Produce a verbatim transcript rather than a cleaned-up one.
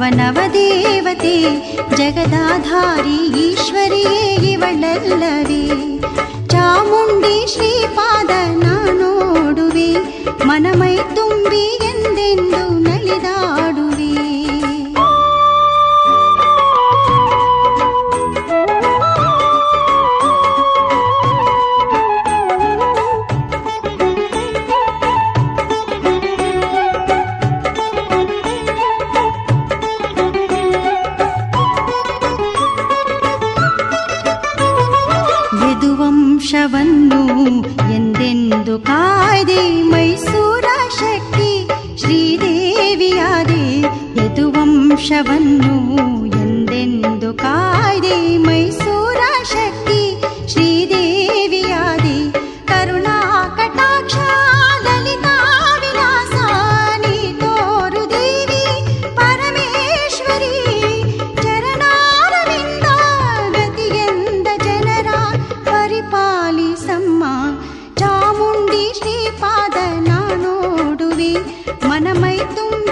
ನವನವದೇವತೆ ಜಗದಾಧಾರಿ ಈಶ್ವರಿಯೇ ಇವಳಲ್ಲವೇ. ಚಾಮುಂಡಿ ಶ್ರೀಪಾದ ನಾನೋಡುವೆ, ಮನಮೈ ತುಂಬಿ ಎಂದೆಂದು ನಲಿದಾಡುವೆ. ಯದುವಂಶವನ್ನು ಎಂದೆಂದು ಕಾಯ್ದೆ ಮೈಸೂರ ಶಕ್ತಿ ಶ್ರೀದೇವಿಯಾದೆ. ಯದುವಂಶವನ್ನು ಎಂದೆಂದು ಕಾಯ್ದೆ ಮೈಸೂರ ಶಕ್ತಿ ಶ್ರೀದೇವಿಯಾದೆ. ಕರುಣಾ ಕಟಾಕ್ಷ ಲಲಿತಾ ವಿಲಾಸ ನೀ ತೋರು ದೇವಿ ಪರಮೇಶ್ವರಿ. ಚರಣಾರವಿಂದ ಗತಿಗೆಂದ ಜನರ ಪರಿಪಾಲಿಸಮ್ಮ. ಚಾಮುಂಡಿ ಶ್ರೀಪಾದ ನಾನೋಡುವೆ, ಮನಮೈ ತುಂಬ